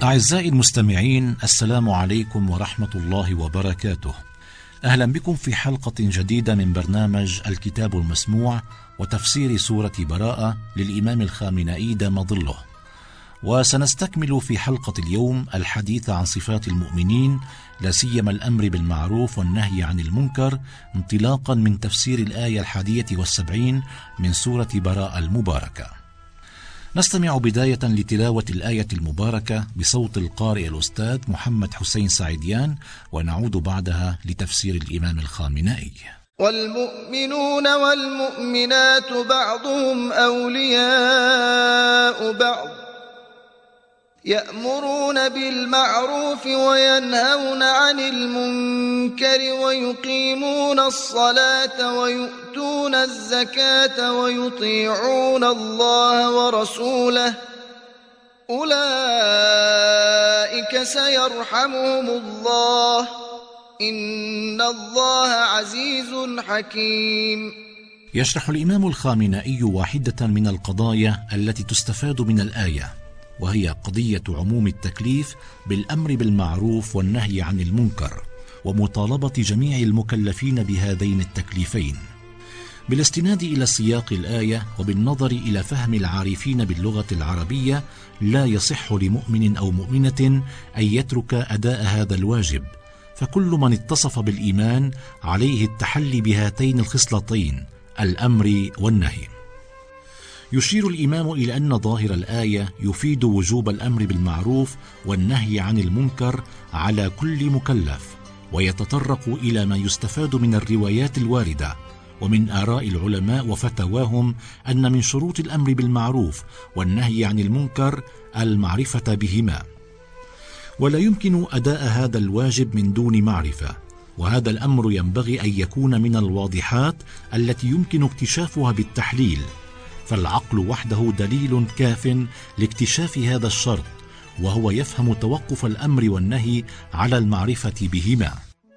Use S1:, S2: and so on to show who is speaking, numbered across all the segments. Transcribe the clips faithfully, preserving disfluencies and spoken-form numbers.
S1: أعزائي المستمعين، السلام عليكم ورحمة الله وبركاته. أهلا بكم في حلقة جديدة من برنامج الكتاب المسموع وتفسير سورة براءة للإمام الخامنئي دام ظله. وسنستكمل في حلقة اليوم الحديث عن صفات المؤمنين، لا سيما الأمر بالمعروف والنهي عن المنكر، انطلاقا من تفسير الآية الحادية والسبعين من سورة براءة المباركة. نستمع بداية لتلاوة الآية المباركة بصوت القارئ الأستاذ محمد حسين سعيديان، ونعود بعدها لتفسير الإمام الخامنئي.
S2: والمؤمنون والمؤمنات بعضهم أولياء بعض يأمرون بالمعروف وينهون عن المنكر ويقيمون الصلاة ويؤتون الزكاة ويطيعون الله ورسوله، أولئك سيرحمهم الله، إن الله عزيز حكيم.
S1: يشرح الإمام الخامنئي واحدة من القضايا التي تستفاد من الآية، وهي قضية عموم التكليف بالأمر بالمعروف والنهي عن المنكر، ومطالبة جميع المكلفين بهذين التكليفين. بالاستناد إلى سياق الآية وبالنظر إلى فهم العارفين باللغة العربية، لا يصح لمؤمن أو مؤمنة أن يترك أداء هذا الواجب، فكل من اتصف بالإيمان عليه التحلي بهاتين الخصلتين، الأمر والنهي. يشير الإمام إلى أن ظاهر الآية يفيد وجوب الأمر بالمعروف والنهي عن المنكر على كل مكلف، ويتطرق إلى ما يستفاد من الروايات الواردة ومن آراء العلماء وفتواهم أن من شروط الأمر بالمعروف والنهي عن المنكر المعرفة بهما، ولا يمكن أداء هذا الواجب من دون معرفة، وهذا الأمر ينبغي أن يكون من الواضحات التي يمكن اكتشافها بالتحليل، فالعقل وحده دليل كاف لاكتشاف هذا الشرط، وهو يفهم توقف الأمر والنهي على المعرفة بهما.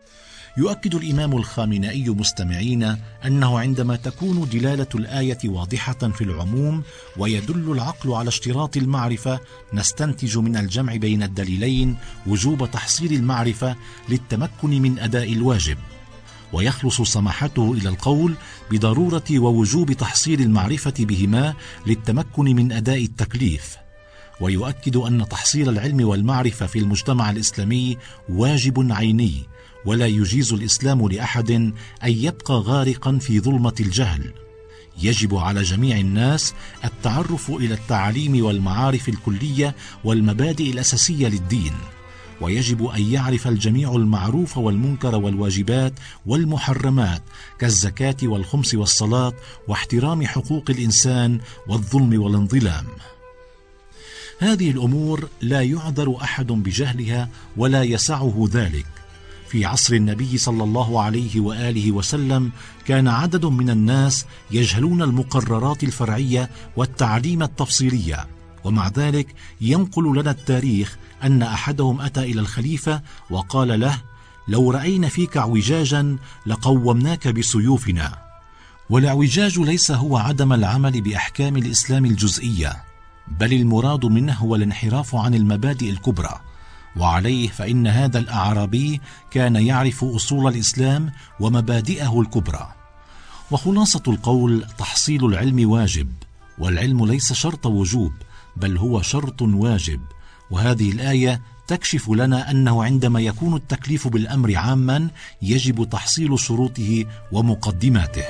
S1: يؤكد الإمام الخامنئي مستمعين أنه عندما تكون دلالة الآية واضحة في العموم ويدل العقل على اشتراط المعرفة، نستنتج من الجمع بين الدليلين وجوب تحصيل المعرفة للتمكن من أداء الواجب، ويخلص سماحته إلى القول بضرورة ووجوب تحصيل المعرفة بهما للتمكن من أداء التكليف. ويؤكد أن تحصيل العلم والمعرفة في المجتمع الإسلامي واجب عيني، ولا يجيز الإسلام لأحد أن يبقى غارقا في ظلمة الجهل. يجب على جميع الناس التعرف إلى التعاليم والمعارف الكلية والمبادئ الأساسية للدين، ويجب أن يعرف الجميع المعروف والمنكر والواجبات والمحرمات كالزكاة والخمس والصلاة واحترام حقوق الإنسان والظلم والانظلام. هذه الأمور لا يعذر أحد بجهلها ولا يسعه ذلك. في عصر النبي صلى الله عليه وآله وسلم كان عدد من الناس يجهلون المقررات الفرعية والتعليم التفصيلية، ومع ذلك ينقل لنا التاريخ أن أحدهم أتى إلى الخليفة وقال له: لو رأينا فيك اعوجاجا لقومناك بسيوفنا. والاعوجاج ليس هو عدم العمل بأحكام الإسلام الجزئية، بل المراد منه هو الانحراف عن المبادئ الكبرى، وعليه فإن هذا الأعرابي كان يعرف أصول الإسلام ومبادئه الكبرى. وخلاصة القول: تحصيل العلم واجب، والعلم ليس شرط وجوب، بل هو شرط واجب. وهذه الآية تكشف لنا أنه عندما يكون التكليف بالأمر عاما يجب تحصيل شروطه ومقدماته.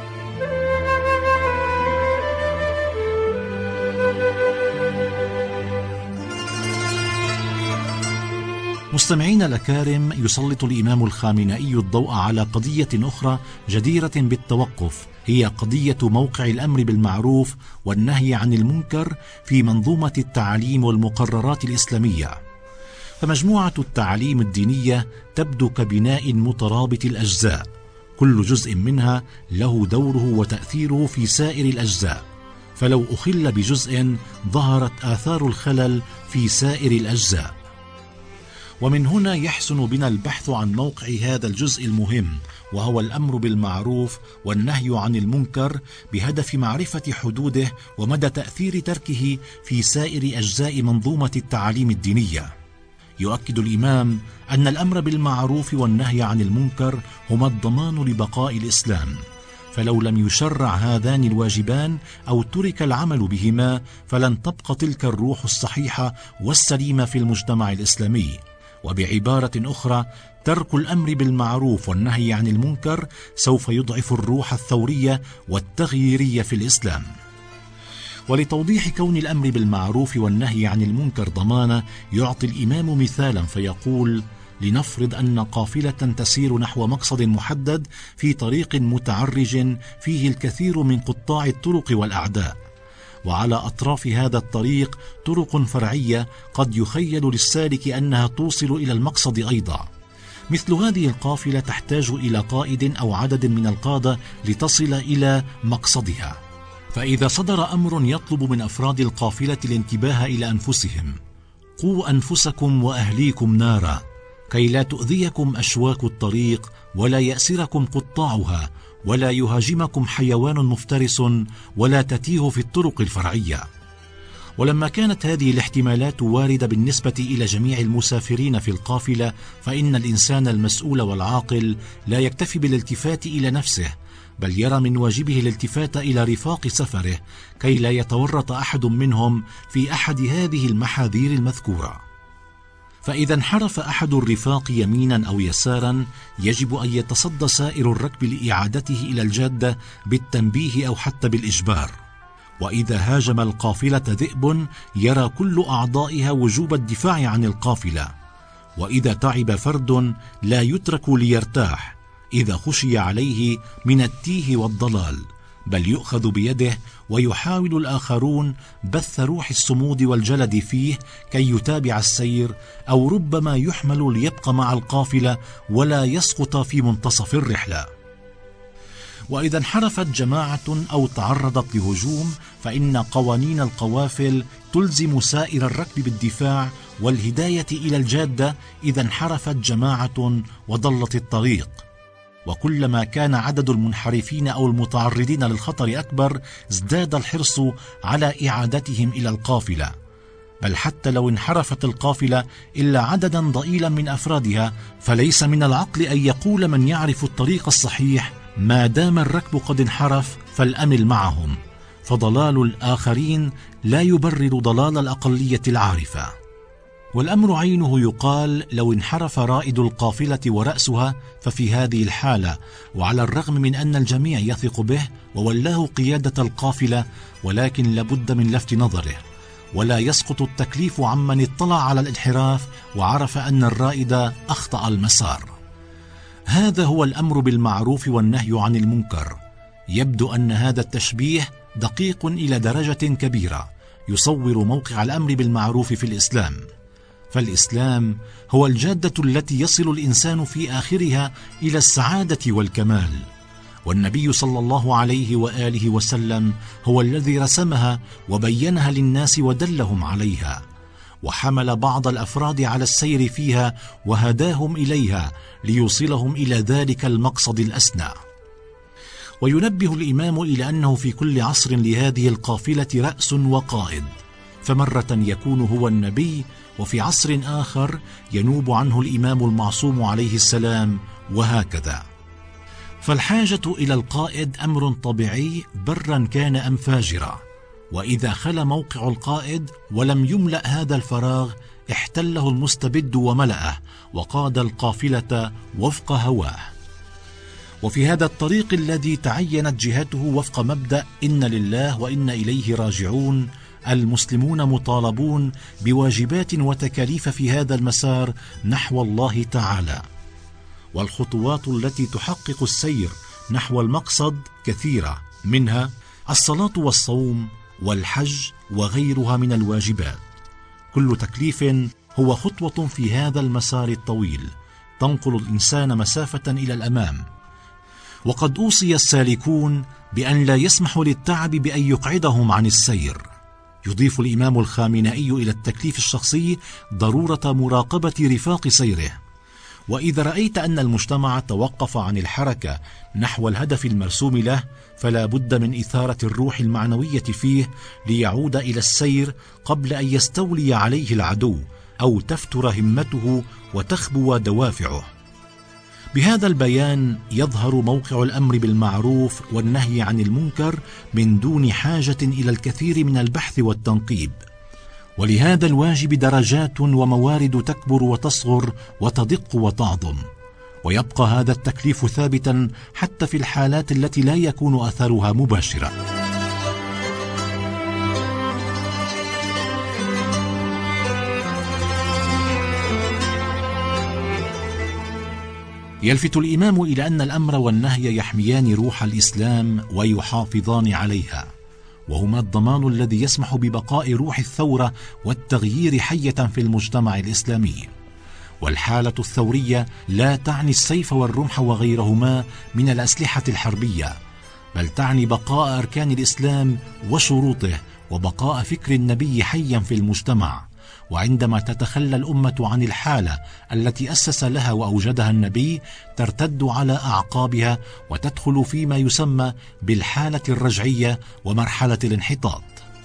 S1: مستمعين الأكارم، يسلط الإمام الخامنئي الضوء على قضية أخرى جديرة بالتوقف، هي قضية موقع الأمر بالمعروف والنهي عن المنكر في منظومة التعاليم والمقررات الإسلامية. فمجموعة التعاليم الدينية تبدو كبناء مترابط الأجزاء، كل جزء منها له دوره وتأثيره في سائر الأجزاء، فلو أخل بجزء ظهرت آثار الخلل في سائر الأجزاء. ومن هنا يحسن بنا البحث عن موقع هذا الجزء المهم، وهو الأمر بالمعروف والنهي عن المنكر، بهدف معرفة حدوده ومدى تأثير تركه في سائر أجزاء منظومة التعاليم الدينية. يؤكد الإمام أن الأمر بالمعروف والنهي عن المنكر هما الضمان لبقاء الإسلام، فلو لم يشرع هذان الواجبان أو ترك العمل بهما فلن تبقى تلك الروح الصحيحة والسليمة في المجتمع الإسلامي. وبعبارة أخرى، ترك الأمر بالمعروف والنهي عن المنكر سوف يضعف الروح الثورية والتغييرية في الإسلام. ولتوضيح كون الأمر بالمعروف والنهي عن المنكر ضمانة، يعطي الإمام مثالا فيقول: لنفرض أن قافلة تسير نحو مقصد محدد في طريق متعرج فيه الكثير من قطاع الطرق والأعداء، وعلى أطراف هذا الطريق طرق فرعية قد يخيل للسالك أنها توصل إلى المقصد أيضا. مثل هذه القافلة تحتاج إلى قائد أو عدد من القادة لتصل إلى مقصدها. فإذا صدر أمر يطلب من أفراد القافلة الانتباه إلى أنفسهم: قوا أنفسكم وأهليكم نارا كي لا تؤذيكم أشواك الطريق ولا يأسركم قطاعها ولا يهاجمكم حيوان مفترس ولا تتيه في الطرق الفرعية. ولما كانت هذه الاحتمالات واردة بالنسبة إلى جميع المسافرين في القافلة، فإن الإنسان المسؤول والعاقل لا يكتفي بالالتفات إلى نفسه، بل يرى من واجبه الالتفات إلى رفاق سفره كي لا يتورط أحد منهم في أحد هذه المحاذير المذكورة. فإذا انحرف أحد الرفاق يمينا أو يسارا، يجب أن يتصدى سائر الركب لإعادته إلى الجادة بالتنبيه أو حتى بالإجبار. وإذا هاجم القافلة ذئب، يرى كل أعضائها وجوب الدفاع عن القافلة. وإذا تعب فرد، لا يترك ليرتاح إذا خشي عليه من التيه والضلال، بل يؤخذ بيده ويحاول الآخرون بث روح الصمود والجلد فيه كي يتابع السير، أو ربما يحمل ليبقى مع القافلة ولا يسقط في منتصف الرحلة. وإذا انحرفت جماعة أو تعرضت لهجوم، فإن قوانين القوافل تلزم سائر الركب بالدفاع والهداية إلى الجادة إذا انحرفت جماعة وضلت الطريق. وكلما كان عدد المنحرفين أو المتعرضين للخطر أكبر، ازداد الحرص على إعادتهم إلى القافلة. بل حتى لو انحرفت القافلة إلا عددا ضئيلا من أفرادها، فليس من العقل أن يقول من يعرف الطريق الصحيح: ما دام الركب قد انحرف فالأمل معهم، فضلال الآخرين لا يبرر ضلال الأقلية العارفة. والأمر عينه يقال: لو انحرف رائد القافلة ورأسها ففي هذه الحالة، وعلى الرغم من أن الجميع يثق به وولاه قيادة القافلة، ولكن لابد من لفت نظره، ولا يسقط التكليف عمن اطلع على الانحراف وعرف أن الرائد أخطأ المسار. هذا هو الأمر بالمعروف والنهي عن المنكر. يبدو أن هذا التشبيه دقيق إلى درجة كبيرة، يصور موقع الأمر بالمعروف في الإسلام. فالإسلام هو الجادة التي يصل الإنسان في آخرها إلى السعادة والكمال، والنبي صلى الله عليه وآله وسلم هو الذي رسمها وبينها للناس ودلهم عليها، وحمل بعض الأفراد على السير فيها وهداهم إليها ليوصلهم إلى ذلك المقصد الأسنى. وينبه الإمام إلى أنه في كل عصر لهذه القافلة رأس وقائد، فمرة يكون هو النبي، وفي عصر آخر ينوب عنه الإمام المعصوم عليه السلام، وهكذا. فالحاجة إلى القائد أمر طبيعي برا كان أم فاجرا، وإذا خلا موقع القائد ولم يملأ هذا الفراغ، احتله المستبد وملأه وقاد القافلة وفق هواه. وفي هذا الطريق الذي تعينت جهته وفق مبدأ إن لله وإن إليه راجعون، المسلمون مطالبون بواجبات وتكاليف في هذا المسار نحو الله تعالى. والخطوات التي تحقق السير نحو المقصد كثيرة، منها الصلاة والصوم والحج وغيرها من الواجبات. كل تكليف هو خطوة في هذا المسار الطويل تنقل الإنسان مسافة إلى الأمام. وقد أوصي السالكون بأن لا يسمحوا للتعب بأن يقعدهم عن السير، يضيف الإمام الخامنئي إلى التكليف الشخصي ضرورة مراقبة رفاق سيره. وإذا رأيت أن المجتمع توقف عن الحركة نحو الهدف المرسوم له، فلا بد من إثارة الروح المعنوية فيه ليعود إلى السير قبل أن يستولي عليه العدو أو تفتر همته وتخبو دوافعه. بهذا البيان يظهر موقع الأمر بالمعروف والنهي عن المنكر من دون حاجة إلى الكثير من البحث والتنقيب، ولهذا الواجب درجات وموارد تكبر وتصغر وتدق وتعظم، ويبقى هذا التكليف ثابتا حتى في الحالات التي لا يكون أثرها مباشرا. يلفت الإمام إلى أن الأمر والنهي يحميان روح الإسلام ويحافظان عليها، وهما الضمان الذي يسمح ببقاء روح الثورة والتغيير حية في المجتمع الإسلامي. والحالة الثورية لا تعني السيف والرمح وغيرهما من الأسلحة الحربية، بل تعني بقاء أركان الإسلام وشروطه وبقاء فكر النبي حيا في المجتمع. وعندما تتخلى الأمة عن الحالة التي أسس لها وأوجدها النبي ترتد على أعقابها وتدخل فيما يسمى بالحالة الرجعية ومرحلة الانحطاط.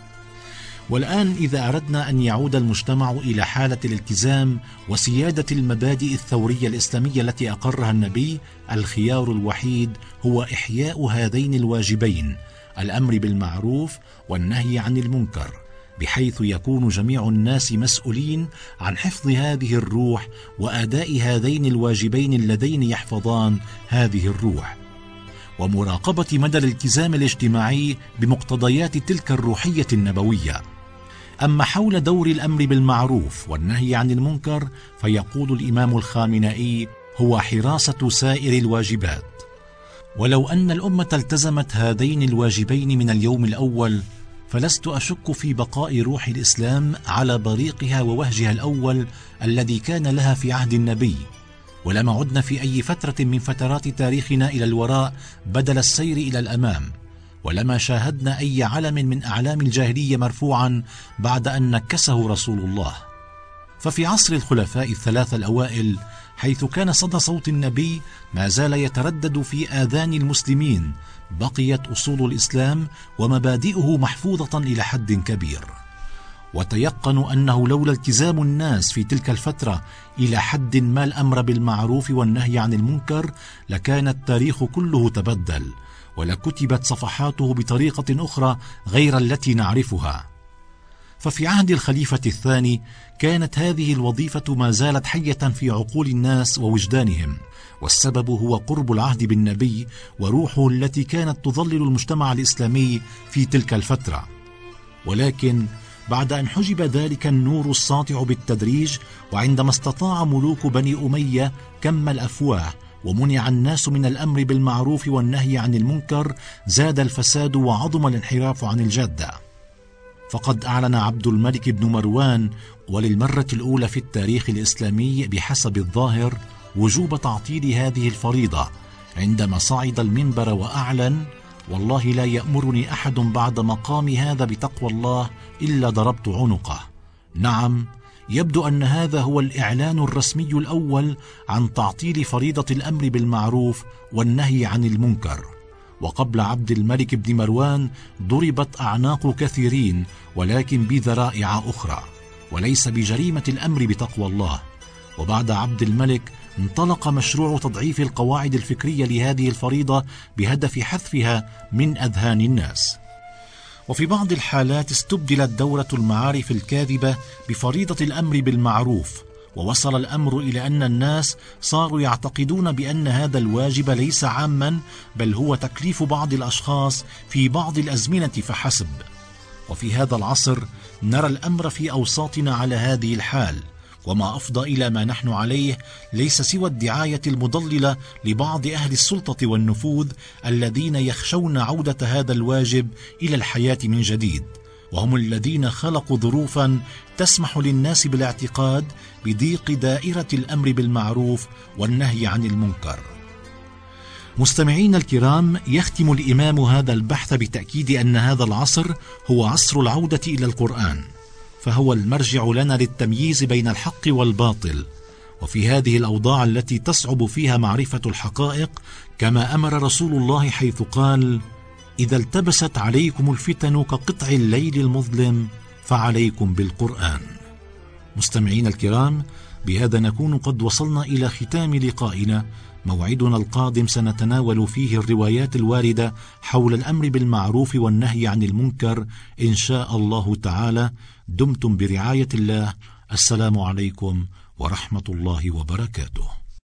S1: والآن إذا أردنا أن يعود المجتمع إلى حالة الالتزام وسيادة المبادئ الثورية الإسلامية التي أقرها النبي، الخيار الوحيد هو إحياء هذين الواجبين، الأمر بالمعروف والنهي عن المنكر، بحيث يكون جميع الناس مسؤولين عن حفظ هذه الروح وأداء هذين الواجبين اللذين يحفظان هذه الروح، ومراقبة مدى الالتزام الاجتماعي بمقتضيات تلك الروحية النبوية. أما حول دور الأمر بالمعروف والنهي عن المنكر، فيقول الإمام الخامنئي هو حراسة سائر الواجبات. ولو أن الأمة التزمت هذين الواجبين من اليوم الأول، فلست أشك في بقاء روح الإسلام على بريقها ووهجها الأول الذي كان لها في عهد النبي، ولما عدنا في أي فترة من فترات تاريخنا إلى الوراء بدل السير إلى الأمام، ولما شاهدنا أي علم من أعلام الجاهلية مرفوعا بعد أن نكسه رسول الله. ففي عصر الخلفاء الثلاثة الأوائل، حيث كان صدى صوت النبي ما زال يتردد في آذان المسلمين، بقيت أصول الإسلام ومبادئه محفوظة إلى حد كبير. وتيقنوا أنه لولا التزام الناس في تلك الفترة إلى حد ما الأمر بالمعروف والنهي عن المنكر، لكان التاريخ كله تبدل، ولكتبت صفحاته بطريقة أخرى غير التي نعرفها. ففي عهد الخليفة الثاني كانت هذه الوظيفة ما زالت حية في عقول الناس ووجدانهم، والسبب هو قرب العهد بالنبي وروحه التي كانت تظلل المجتمع الإسلامي في تلك الفترة. ولكن بعد أن حجب ذلك النور الساطع بالتدريج، وعندما استطاع ملوك بني أمية كم الأفواه ومنع الناس من الأمر بالمعروف والنهي عن المنكر، زاد الفساد وعظم الانحراف عن الجادة. فقد أعلن عبد الملك بن مروان، وللمرة الأولى في التاريخ الإسلامي بحسب الظاهر، وجوب تعطيل هذه الفريضة عندما صعد المنبر وأعلن: والله لا يأمرني أحد بعد مقام هذا بتقوى الله إلا ضربت عنقه. نعم، يبدو أن هذا هو الإعلان الرسمي الأول عن تعطيل فريضة الأمر بالمعروف والنهي عن المنكر. وقبل عبد الملك بن مروان ضربت أعناق كثيرين، ولكن بذرائع أخرى، وليس بجريمة الأمر بتقوى الله. وبعد عبد الملك انطلق مشروع تضعيف القواعد الفكرية لهذه الفريضة بهدف حذفها من أذهان الناس. وفي بعض الحالات استبدلت دورة المعارف الكاذبة بفريضة الأمر بالمعروف، ووصل الأمر إلى أن الناس صاروا يعتقدون بأن هذا الواجب ليس عاما، بل هو تكليف بعض الأشخاص في بعض الأزمنة فحسب. وفي هذا العصر نرى الأمر في أوساطنا على هذه الحال، وما أفضى إلى ما نحن عليه ليس سوى الدعاية المضللة لبعض أهل السلطة والنفوذ الذين يخشون عودة هذا الواجب إلى الحياة من جديد، وهم الذين خلقوا ظروفا تسمح للناس بالاعتقاد بضيق دائرة الأمر بالمعروف والنهي عن المنكر. مستمعين الكرام، يختم الإمام هذا البحث بتأكيد أن هذا العصر هو عصر العودة إلى القرآن، فهو المرجع لنا للتمييز بين الحق والباطل. وفي هذه الأوضاع التي تصعب فيها معرفة الحقائق، كما أمر رسول الله حيث قال: إذا التبست عليكم الفتن كقطع الليل المظلم فعليكم بالقرآن. مستمعين الكرام، بهذا نكون قد وصلنا إلى ختام لقائنا. موعدنا القادم سنتناول فيه الروايات الواردة حول الأمر بالمعروف والنهي عن المنكر إن شاء الله تعالى. دمتم برعاية الله. السلام عليكم ورحمة الله وبركاته.